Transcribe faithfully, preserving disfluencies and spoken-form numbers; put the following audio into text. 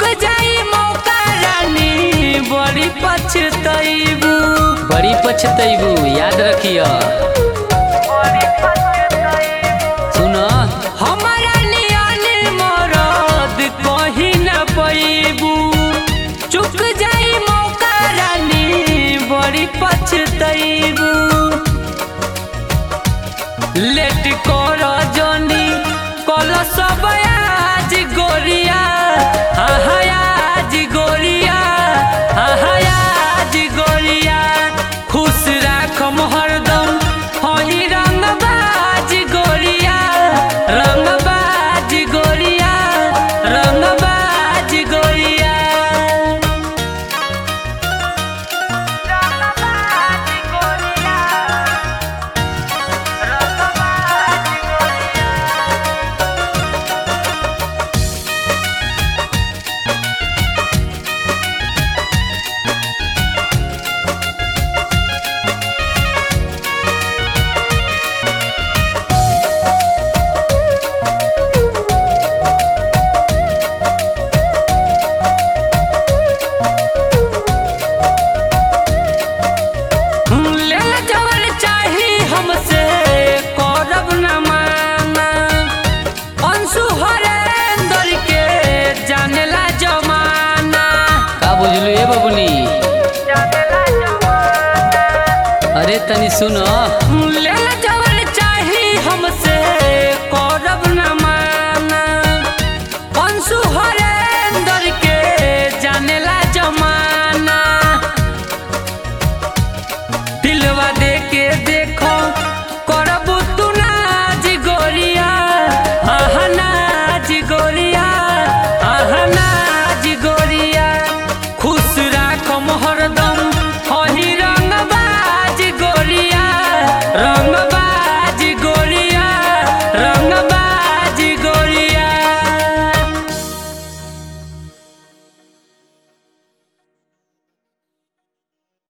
जाई मौका रानी बड़ी पछतैबू बड़ी पछतैबू याद रखिया सुन हमारा नियन मरद कहीं न पैबू चुक जाई मौका रानी बड़ी पछतैबू लेट कर जनी कल सब आज गोरिया आज गोरिया आज गोरिया खुश राखम हरदम हई रंगबाज गोरिया रंगबाज गोरिया रंगबाज गोरिया हमसे करब न माना अंशु हरेंद्र के जानेला जमाना का बुझलू ए बबुनी अरे तनी सुनो ले